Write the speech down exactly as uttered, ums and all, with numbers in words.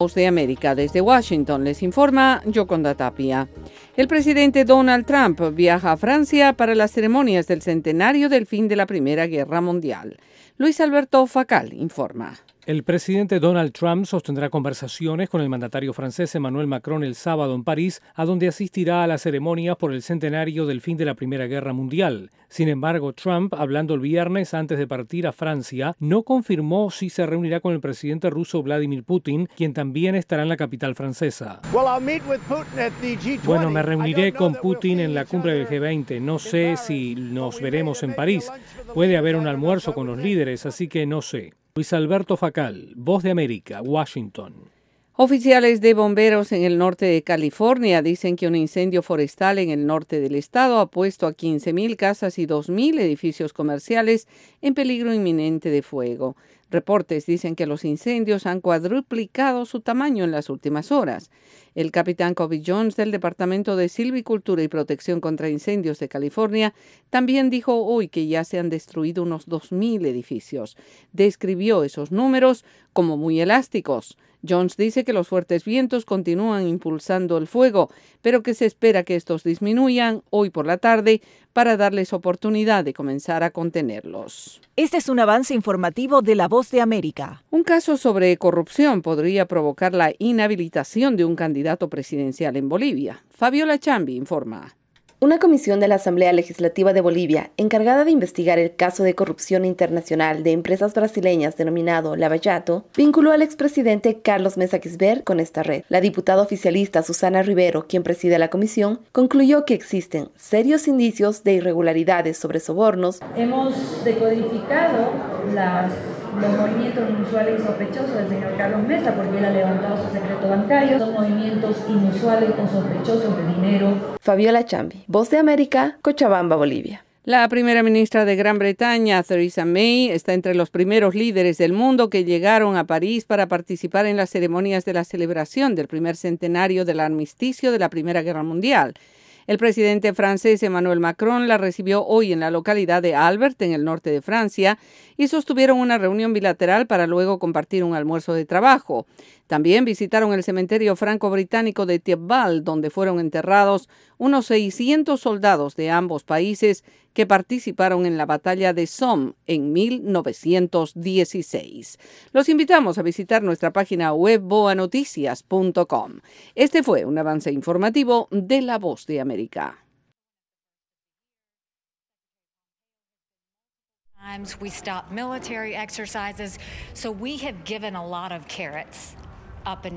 Voz de América desde Washington les informa Yoconda Tapia. El presidente Donald Trump viaja a Francia para las ceremonias del centenario del fin de la Primera Guerra Mundial. Luis Alberto Facal informa. El presidente Donald Trump sostendrá conversaciones con el mandatario francés Emmanuel Macron el sábado en París, a donde asistirá a las ceremonias por el centenario del fin de la Primera Guerra Mundial. Sin embargo, Trump, hablando el viernes antes de partir a Francia, no confirmó si se reunirá con el presidente ruso Vladimir Putin, quien también estará en la capital francesa. Bueno, me reuniré con Putin en la cumbre del G veinte. No sé si nos veremos en París. Puede haber un almuerzo con los líderes, así que no sé. Luis Alberto Facal, Voz de América, Washington. Oficiales de bomberos en el norte de California dicen que un incendio forestal en el norte del estado ha puesto a quince mil casas y dos mil edificios comerciales en peligro inminente de fuego. Reportes dicen que los incendios han cuadruplicado su tamaño en las últimas horas. El capitán Kobe Jones del Departamento de Silvicultura y Protección contra Incendios de California también dijo hoy que ya se han destruido unos dos mil edificios. Describió esos números como muy elásticos. Jones dice que los fuertes vientos continúan impulsando el fuego, pero que se espera que estos disminuyan hoy por la tarde para darles oportunidad de comenzar a contenerlos. Este es un avance informativo de La Voz de América. Un caso sobre corrupción podría provocar la inhabilitación de un candidato presidencial en Bolivia. Fabiola Chambi informa. Una comisión de la Asamblea Legislativa de Bolivia, encargada de investigar el caso de corrupción internacional de empresas brasileñas denominado Lava Jato, vinculó al expresidente Carlos Mesa Quisper con esta red. La diputada oficialista Susana Rivero, quien preside la comisión, concluyó que existen serios indicios de irregularidades sobre sobornos. Hemos decodificado las... los movimientos inusuales y sospechosos del señor Carlos Mesa, porque él ha levantado su secreto bancario. Son movimientos inusuales o sospechosos de dinero. Fabiola Chambi, Voz de América, Cochabamba, Bolivia. La primera ministra de Gran Bretaña, Theresa May, está entre los primeros líderes del mundo que llegaron a París para participar en las ceremonias de la celebración del primer centenario del armisticio de la Primera Guerra Mundial. El presidente francés Emmanuel Macron la recibió hoy en la localidad de Albert, en el norte de Francia, y sostuvieron una reunión bilateral para luego compartir un almuerzo de trabajo. También visitaron el cementerio franco-británico de Thiepval, donde fueron enterrados unos seiscientos soldados de ambos países que participaron en la batalla de Somme en mil novecientos dieciséis. Los invitamos a visitar nuestra página web boa noticias punto com. Este fue un avance informativo de La Voz de América. We stop military exercises, so we have given a lot of carrots up and